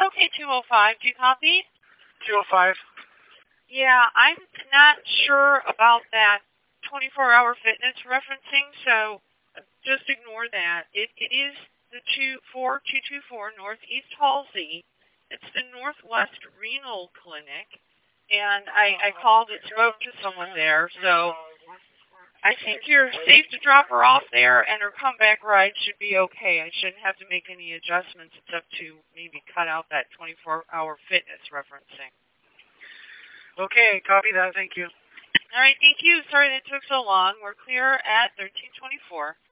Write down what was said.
Okay, 205. Do you copy? 205. Yeah, I'm not sure about that 24-hour fitness referencing, so just ignore that. It is the 4224 Northeast Halsey. It's the Northwest Renal Clinic, and I called and spoke to someone there, so I think you're safe to drop her off there, and her comeback ride should be okay. I shouldn't have to make any adjustments except to maybe cut out that 24-hour fitness referencing. Okay, copy that. Thank you. All right, thank you. Sorry that took so long. We're clear at 1324.